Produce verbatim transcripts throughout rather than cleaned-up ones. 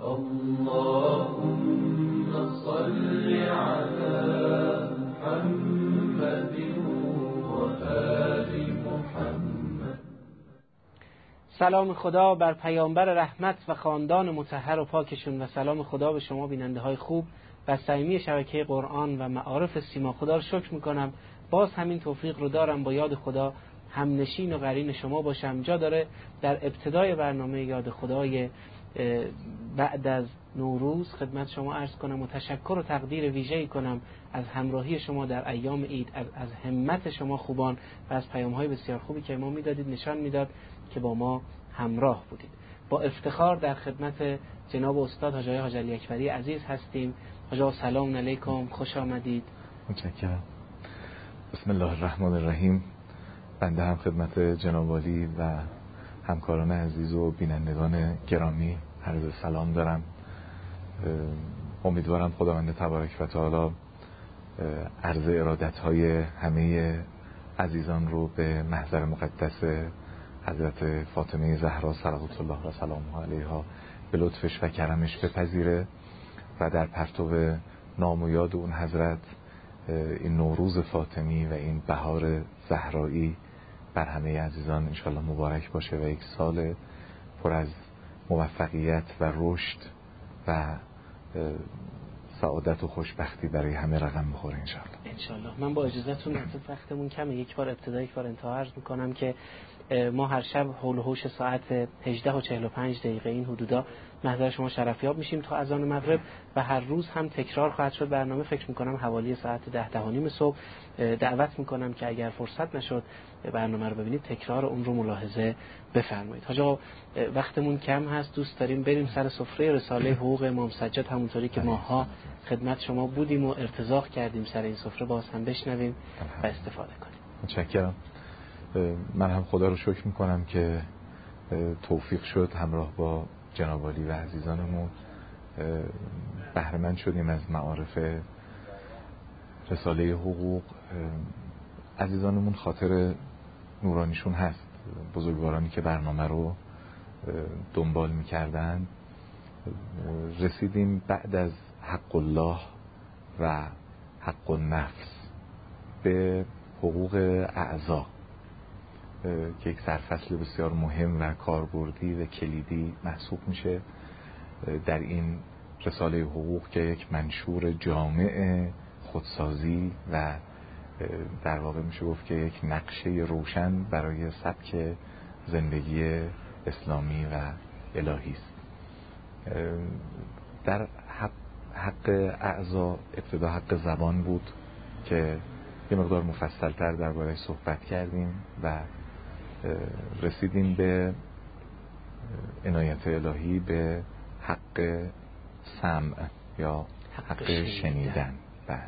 اللهم صل على محمد و آل محمد. سلام خدا بر پیامبر رحمت و خاندان مطهر و پاکشون و سلام خدا به شما بیننده های خوب و صمیمی شبکه قرآن و معارف سیما. خدا رو شکر میکنم باز همین توفیق رو دارم با یاد خدا همنشین و قرین شما باشم. جا داره در ابتدای برنامه یاد خدای بعد از نوروز خدمت شما عرض کنم و تشکر و تقدیر ویژه‌ای کنم از همراهی شما در ایام عید، از, از همت شما خوبان و از پیام‌های بسیار خوبی که ما میدادید. نشان میداد که با ما همراه بودید. با افتخار در خدمت جناب استاد حاج آقای حاج علی اکبری عزیز هستیم. حاج آقا سلام علیکم، خوش آمدید. متشکرم. بسم الله الرحمن الرحیم. بنده هم خدمت جناب عالی و همکاران عزیز و بینندگان گرامی عرض سلام دارم. امیدوارم خداوند تبارک و تعالی عرض ارادت‌های همه عزیزان رو به محضر مقدس حضرت فاطمه زهرا صلوات الله و سلامه علیها به لطفش و کرمش بپذیره و در پرتو نام و یاد اون حضرت این نوروز فاطمی و این بهار زهرایی بر همه عزیزان انشالله مبارک باشه و یک سال پر از موفقیت و رشد و سعادت و خوشبختی برای همه رقم بخوره انشالله. انشالله. من با اجازهتون وقتمون کمه، یک بار ابتدا یک بار انتها عرض میکنم که ما هر شب حول و حوش ساعت هجده و چهل و پنج دقیقه این حدودا محضر شما شرفیاب میشیم تا اذان مغرب و هر روز هم تکرار خواهد شد برنامه. فکر میکنم حوالی ساعت ده ده و نیم صبح. دعوت میکنم که اگر فرصت نشد برنامه رو ببینید تکرار اون رو ملاحظه بفرمایید. حاج آقا وقتمون کم هست، دوست داریم بریم سر سفره رساله حقوق امام سجاد، همونطوری که ماها خدمت شما بودیم و ارتزاق کردیم سر این سفره باز هم بشنویم و استفاده کنیم. متشکرم. من هم خدا رو شکر میکنم که توفیق شد همراه با جناب عالی و عزیزانمون بهره مند شدیم از معارف رساله حقوق. عزیزانمون خاطر نورانیشون هست، بزرگوارانی که برنامه رو دنبال میکردن. رسیدیم بعد از حق الله و حق النفس به حقوق اعضا که یک سرفصل بسیار مهم و کاربردی و کلیدی محسوب میشه در این رساله حقوق که یک منشور جامع خودسازی و در واقع میشه گفت که یک نقشه روشن برای سبک زندگی اسلامی و الهی است. در حق, حق اعضا ابتدا حق زبان بود که یه مقدار مفصل‌تر درباره صحبت کردیم و رسیدیم به عنایت الهی به حق سمع یا حق, حق شنیدن. بله.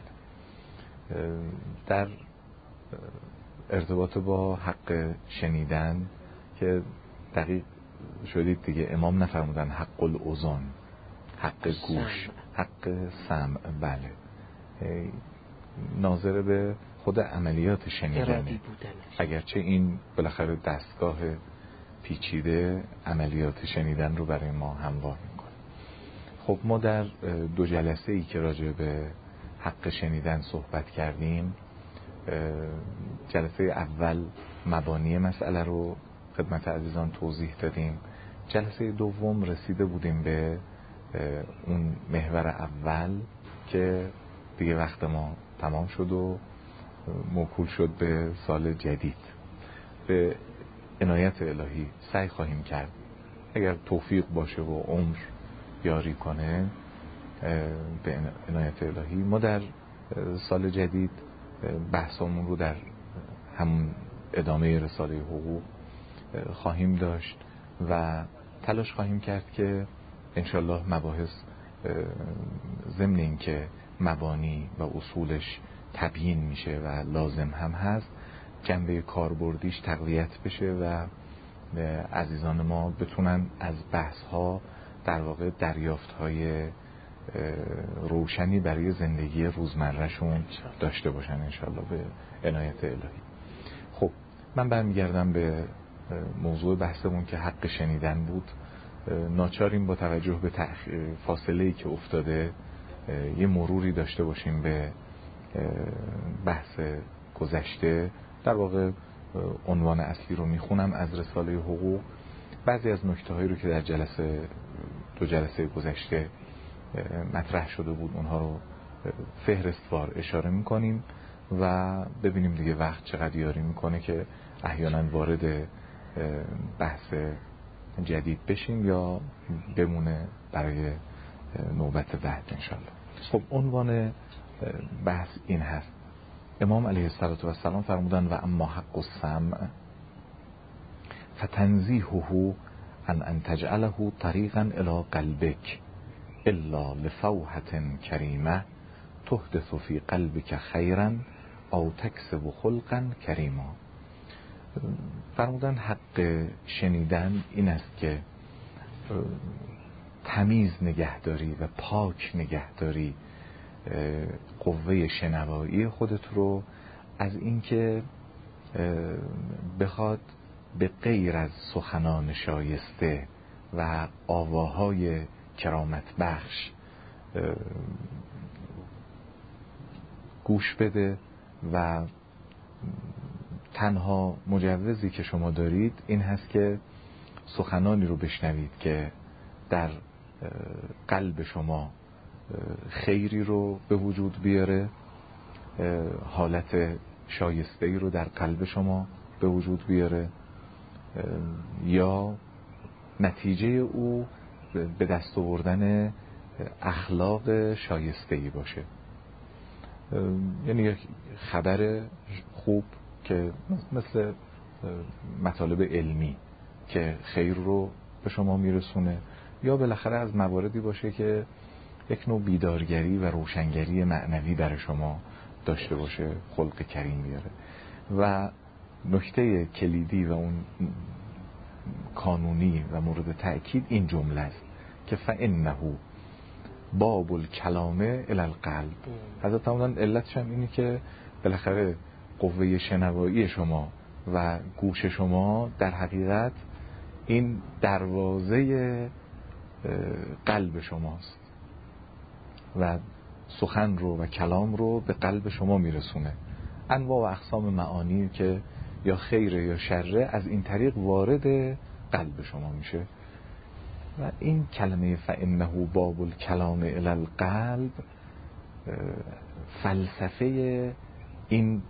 در ارتباط با حق شنیدن که دقیق شدید دیگه، امام نفرمودن حق الاذن، حق گوش، حق سمع. بله، ناظر به خود عملیات شنیدنه، اگرچه این بالاخره دستگاه پیچیده عملیات شنیدن رو برای ما هموار میکنه. خب ما در دو جلسه ای که راجع به حق شنیدن صحبت کردیم، جلسه اول مبانی مسئله رو خدمت عزیزان توضیح دادیم. جلسه دوم رسیده بودیم به اون محور اول که دیگه وقت ما تمام شد و موکول شد به سال جدید. به عنایت الهی سعی خواهیم کرد اگر توفیق باشه و عمر یاری کنه به عنایت الهی ما در سال جدید بحثمون رو در همون ادامه رساله حقوق خواهیم داشت و تلاش خواهیم کرد که انشالله مباحث ضمن این که مبانی و اصولش تبیین میشه و لازم هم هست، جنبه کاربردیش تقویت بشه و عزیزان ما بتونن از بحث ها در واقع دریافت های روشنی برای زندگی روزمرهشون داشته باشن انشالله به عنایت الهی. خب من برمیگردم به موضوع بحثمون که حق شنیدن بود ناچاریم با توجه به فاصله‌ای که افتاده یه مروری داشته باشیم به بحث گذشته. در واقع عنوان اصلی رو میخونم از رساله حقوق. بعضی از نکته‌هایی رو که در جلسه دو جلسه گذشته مطرح شده بود اونها رو فهرستوار اشاره میکنیم و ببینیم دیگه وقت چقدر یاری میکنه که احیانا وارد بحث جدید بشیم یا بمونه برای نوبت بعد انشالله. خب عنوان بحث این هست. امام علیه السلام فرمودن و اما حق السمع فتنزیهه ان ان تجعله طریقا الی قلبک الا لفوحة کریمه تحدث فی قلبک خیرا او تکسب خلقا کریما. فرمودن حق شنیدن این است که تمیز نگهداری و پاک نگهداری قوه شنوایی خودت رو از اینکه بخواد به غیر از سخنان شایسته و آواهای کرامت بخش گوش بده و تنها مجوزی که شما دارید این هست که سخنانی رو بشنوید که در قلب شما خیری رو به وجود بیاره، حالت شایسته‌ای رو در قلب شما به وجود بیاره یا نتیجه او به دست آوردن اخلاق شایسته‌ای باشه. یعنی یک خبر خوب که مثل مطالب علمی که خیر رو به شما میرسونه یا بالاخره از مواردی باشه که یک نوع بیدارگری و روشنگری معنوی برای شما داشته باشه، خلق کریم بیاره. و نکته کلیدی و اون قانونی و مورد تأکید این جمله است که فإنه باب الکلام الی القلب. حضرت فرمودن علتش هم اینه که بالاخره قوه شنوایی شما و گوش شما در حقیقت این دروازه قلب شماست و سخن رو و کلام رو به قلب شما میرسونه. انواع و اقسام معانی که یا خیره یا شره از این طریق وارد قلب شما میشه. و این کلمه فإنه باب الکلام الی القلب فلسفه این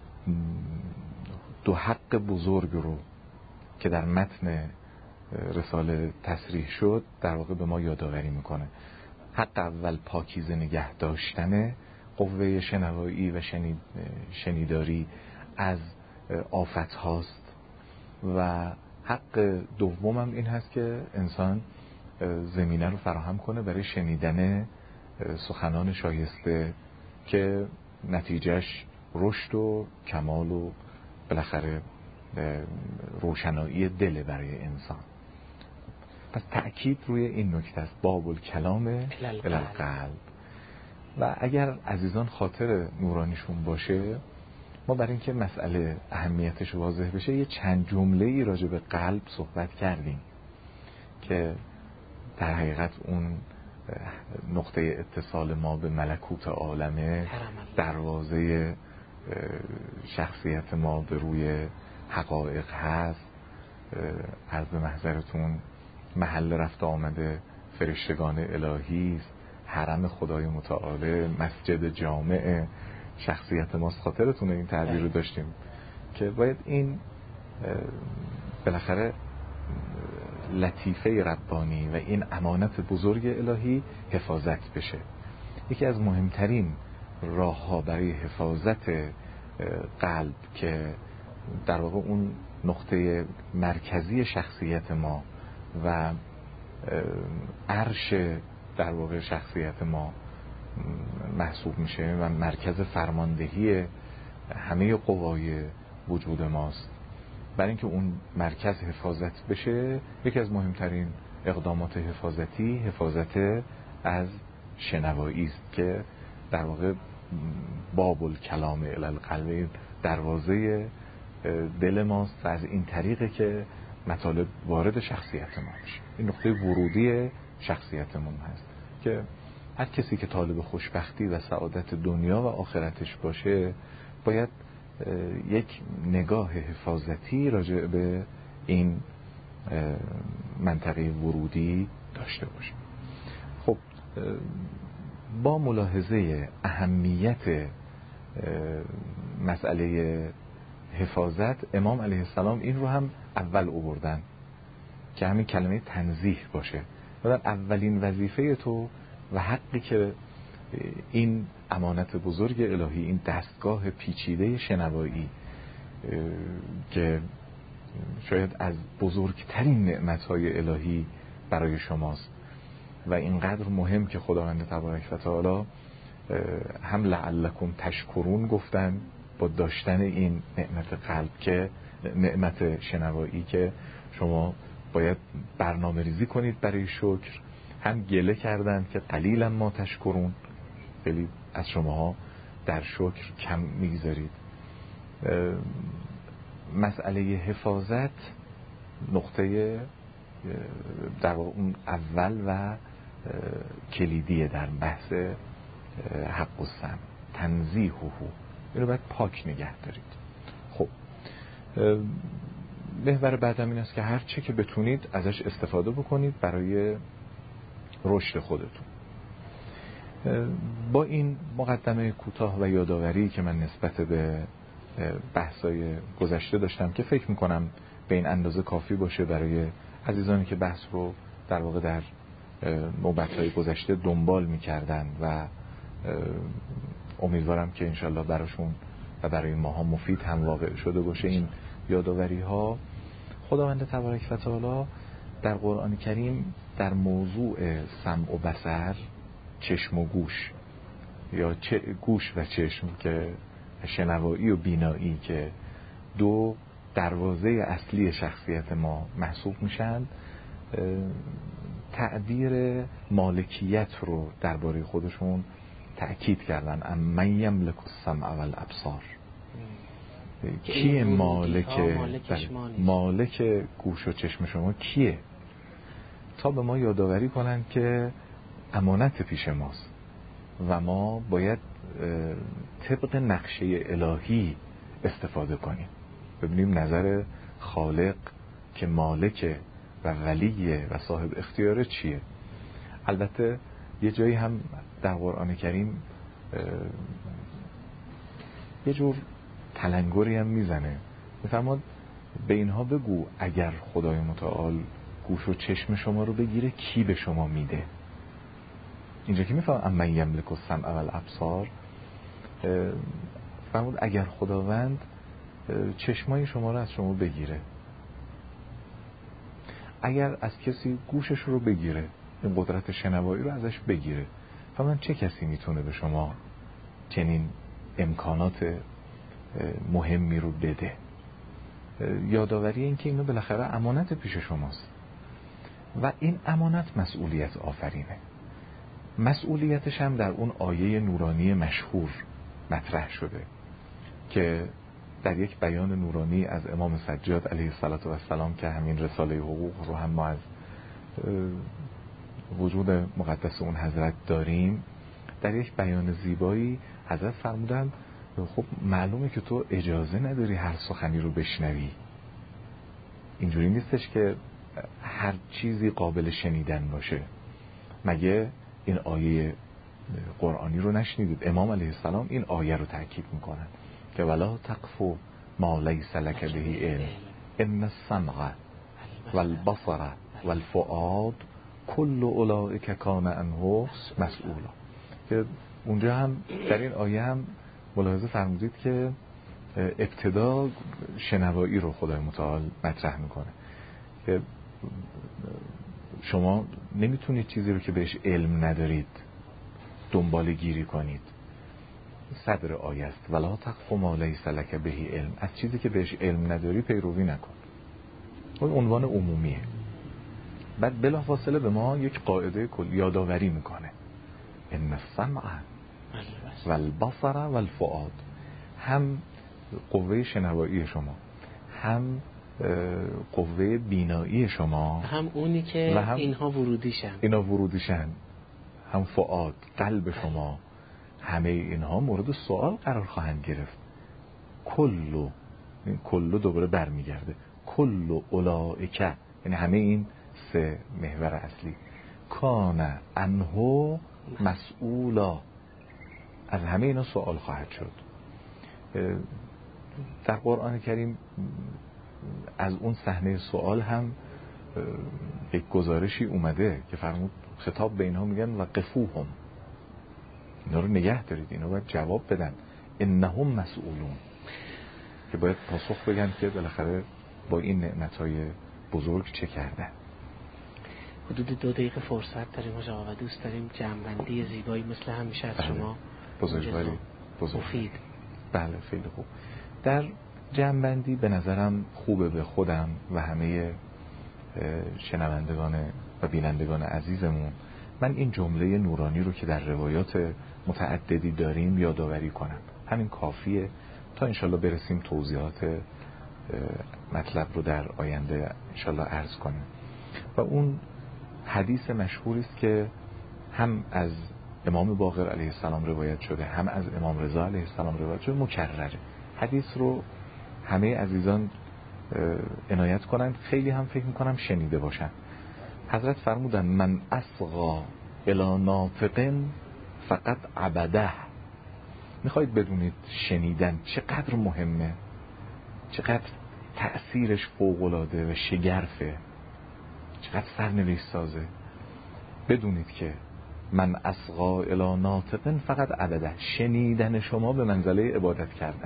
دو حق بزرگ رو که در متن رساله تصریح شد در واقع به ما یادآوری میکنه. حق اول پاکیزه نگه داشتن قوه شنوایی و شنید شنیداری از آفت هاست و حق دومم این هست که انسان زمینه رو فراهم کنه برای شنیدن سخنان شایسته که نتیجهش رشد و کمال و بالاخره روشنایی دل برای انسان. پس تأکید روی این نکته است، باب الکلام الی القلب. و اگر عزیزان خاطر نورانیشون باشه، ما برای اینکه مسئله اهمیتش واضح بشه یه چند جمله ای راجع به قلب صحبت کردیم که در حقیقت اون نقطه اتصال ما به ملکوت عالمه، دروازه شخصیت ما به روی حقایق هست. عرض به محضرتون محل رفت آمده فرشتگان الهی است، حرم خدای متعال، مسجد جامع شخصیت ماست. خاطرتونه این تعبیر رو داشتیم که باید این بالاخره لطیفه ربانی و این امانت بزرگ الهی حفاظت بشه. یکی از مهمترین راه ها برای حفاظت قلب که در واقع اون نقطه مرکزی شخصیت ما و عرش در واقع شخصیت ما محسوب میشه و مرکز فرماندهی همه قوای وجود ماست، برای اینکه اون مرکز حفاظت بشه یکی از مهمترین اقدامات حفاظتی حفاظت از شنوایی است که در واقع باب الکلام الی القلب، دروازه دل ماست و از این طریقه که مطالب وارد شخصیت ما میشه. این نقطه ورودی شخصیتمون هست که هر کسی که طالب خوشبختی و سعادت دنیا و آخرتش باشه باید یک نگاه حفاظتی راجع به این منطقه ورودی داشته باشه. خب با ملاحظه اهمیت مسئله حفاظت، امام علیه السلام این رو هم اول آوردن که همین کلمه تنزیه باشه. و اولین وظیفه تو و حقی که این امانت بزرگ الهی، این دستگاه پیچیده شنوایی که شاید از بزرگترین نعمتهای الهی برای شماست و اینقدر مهم که خداوند تبارک و تعالی هم لعلکم تشکرون گفتن با داشتن این نعمت قلب، که نعمت شنوایی که شما باید برنامه ریزی کنید برای شکر. هم گله کردن که قلیلا ما تشکرون، خیلی از شماها در شکر کم میگذارید. مسئله حفاظت نقطه در اون اول و کلیدیه در بحث حق و سم، تنزیه هو، اینو باید پاک نگه دارید. خب محور بعدم این است که هر چه که بتونید ازش استفاده بکنید برای رشد خودتون. با این مقدمه کوتاه و یادآوری که من نسبت به بحثای گذشته داشتم که فکر میکنم به این اندازه کافی باشه برای عزیزانی که بحث رو در واقع در نوبت‌های گذشته دنبال میکردن و امیدوارم که انشالله براشون و برای ماها مفید هم واقع شده باشه این یادآوری ها. خداوند تبارک و تعالی در قرآن کریم در موضوع سمع و بصر، چشم و گوش، یا چه گوش و چشم که شنوایی و بینایی که دو دروازه اصلی شخصیت ما محسوب میشن، تعبیر مالکیت رو درباره خودشون تأکید کردن. امن یملک السمع والابصار، کیه مالک مالک گوش و چشم شما کیه؟ تا به ما یادآوری کنن که امانت پیش ماست و ما باید طبق نقشه الهی استفاده کنیم، ببینیم نظر خالق که مالک و ولیه و صاحب اختیار چیه. البته یه جایی هم در قرآن کریم یه جور تلنگری هم میزنه، میفرماد به اینها بگو اگر خدای متعال گوش و چشم شما رو بگیره کی به شما میده؟ اینجا که میفهم امن یملک السمع والابصار، فرمود اگر خداوند چشمای شما رو از شما بگیره، اگر از کسی گوشش رو بگیره، این قدرت شنوایی رو ازش بگیره، فرمود چه کسی میتونه به شما چنین امکانات مهمی رو بده؟ یادآوری این که اینو بالاخره امانت پیش شماست و این امانت مسئولیت آفرینه. مسئولیتش هم در اون آیه نورانی مشهور مطرح شده که در یک بیان نورانی از امام سجاد علیه السلام که همین رساله حقوق رو هم ما از وجود مقدس اون حضرت داریم، در یک بیان زیبایی حضرت فرمودن خب معلومه که تو اجازه نداری هر سخنی رو بشنوی. اینجوری نیستش که هر چیزی قابل شنیدن باشه. مگه این آیه قرآنی رو نشنیدید؟ امام علیه السلام این آیه رو تأکید میکنن که ولا تقف ما لیس لک به علم ان السمع والبصر والفؤاد کل اولئک کان عنه مسئولا. که اونجا هم در این آیه هم ملاحظه فرمودید که ابتدا شنوایی رو خدای متعال مطرح میکنه که شما نمیتونید چیزی رو که بهش علم ندارید دنبال گیری کنید. صدر آیه است ولا تقف ما لیس لک به علم، از چیزی که بهش علم نداری پیروی نکن. اون عنوان عمومیه. بعد بلافاصله به ما یک قاعده کلی یادآوری میکنه ان السمع والبصر والفؤاد، هم قوه شنوایی شما، هم قوه بینایی شما، هم اونی که هم اینها ورودیشن اینا ورودیشن هم فؤاد، قلب شما، همه اینها مورد سوال قرار خواهند گرفت. کلو، این کلو دوباره برمیگرده، کلو اولائکه، یعنی همه این سه محور اصلی، کان عنه مسئولا، از همه اینا سوال خواهد شد. در قرآن کریم از اون صحنه سوال هم یک گزارشی اومده که فرمود خطاب به اینها میگن وقفوهم، اینا رو نگه دارید، اینا باید جواب بدن، انهم مسئولون، که باید پاسخ بگن که بالاخره با این نعمتهای بزرگ چه کردن. حدود دو دقیقه فرصت داریم آقا و دوست داریم جمع‌بندی زیبایی مثل همیشه از شما. بزرگواری بزرگ. مفید. بله خیلی خوب. در جمع‌بندی به نظرم خوبه به خودم و همه شنوندگان و بینندگان عزیزمون من این جمله نورانی رو که در روایات متعددی داریم یادآوری کنم. همین کافیه تا انشالله برسیم توضیحات مطلب رو در آینده انشالله عرض کنیم. و اون حدیث مشهوری است که هم از امام باقر علیه السلام روایت شده، هم از امام رضا علیه السلام روایت شده، مکرره. حدیث رو همه عزیزان عنایت کنند، خیلی هم فکر میکنم شنیده باشن. حضرت فرمودن من اصغا الی ناطق فقط عبده. میخواید بدونید شنیدن چقدر مهمه، چقدر تأثیرش فوق‌العاده و شگرفه، چقدر سرنوشت سازه؟ بدونید که من اصغا الی ناطق فقط عبده، شنیدن شما به منزله عبادت کردن.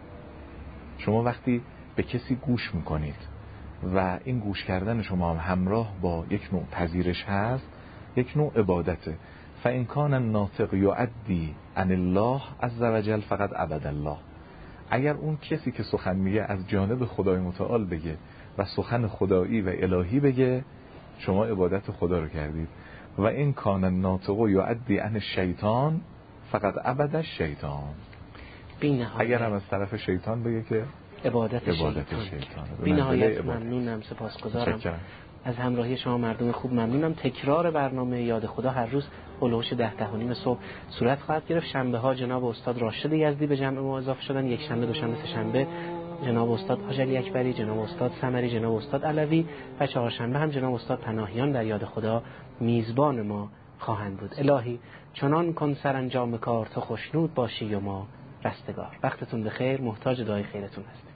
شما وقتی به کسی گوش میکنید و این گوش کردن شما هم همراه با یک نوع پذیرش هست، یک نوع عبادته. فإن کان الناطق یؤدی عن الله عز وجل فقط عبد الله. اگر اون کسی که سخن میگه از جانب خدای متعال بگه و سخن خدایی و الهی بگه، شما عبادت خدا رو کردید. و این کان الناطق یؤدی عن الشیطان فقط عبد الشیطان. اگر هم از طرف شیطان بگه که عبادت, عبادت شیطان. شیطان. بی نهایت ممنونم، سپاسگزارم از همراهی شما مردم خوب. ممنونم. تکرار برنامه یاد خدا هر روز هلوش ده ده و نیم صبح صورت خواهد گرفت. شنبه ها جناب استاد راشد یزدی به جمع ما اضافه شدن، یک شنبه، دوشنبه، سه شنبه جناب استاد حاج علی اکبری، جناب استاد سمری، جناب استاد علوی و چهارشنبه هم جناب استاد پناهیان در یاد خدا میزبان ما خواهند بود. الهی چنان کن سرانجام کار تا خوشنود باشی و ما رستگار. وقتتون بخیر. محتاج دعای خیرتون هست.